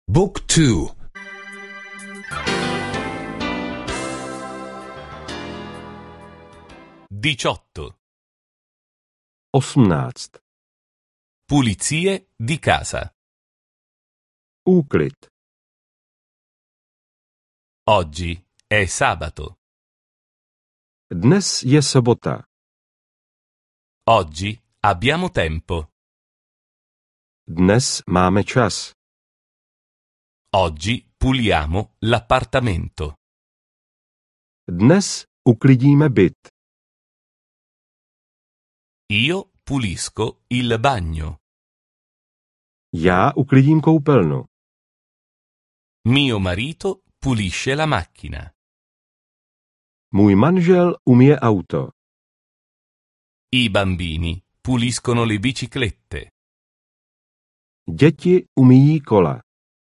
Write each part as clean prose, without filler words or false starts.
Book 2. 18. 18. Pulizie di casa. Úklid. Oggi è sabato. Dnes je sobota. Oggi abbiamo tempo. Dnes máme čas. Oggi puliamo l'appartamento. Dnes uklidíme byt. Io pulisco il bagno. Já uklidím koupelnu. Mio marito pulisce la macchina. Můj manžel umije auto. I bambini puliscono le biciclette. Děti umíjí kola.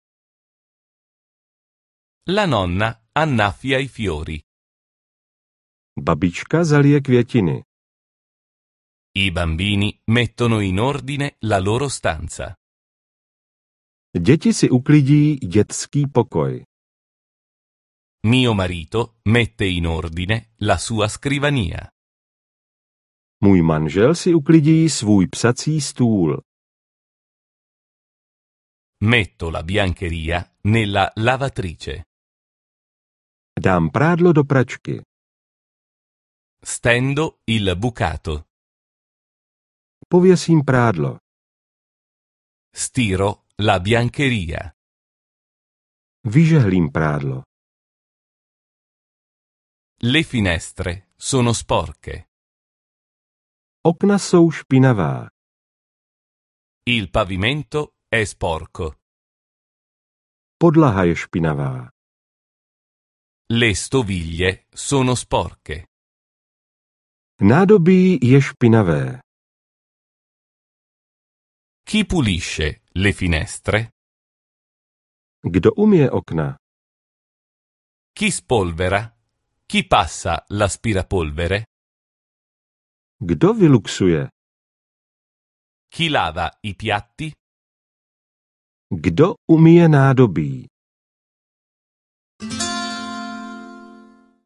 La nonna annaffia i fiori. Babička zalije květiny. I bambini mettono in ordine la loro stanza. Děti si uklidí dětský pokoj. Mio marito mette in ordine la sua scrivania. Můj manžel si uklidí svůj psací stůl. Metto la biancheria nella lavatrice. Dám prádlo do pračky. Stendo il bucato. Pověsím prádlo. Stiro la biancheria. Vyžehlím prádlo. Le finestre sono sporche. Okna jsou špinavá. Il pavimento è sporco. Podlaha je špinavá. Le stoviglie sono sporche. Nádobí je špinavé. Chi pulisce le finestre? Kdo umije okna? Chi spolvera? Chi passa l'aspirapolvere? Kdo vyluxuje? Chi lava i piatti? Kdo umije nádobí?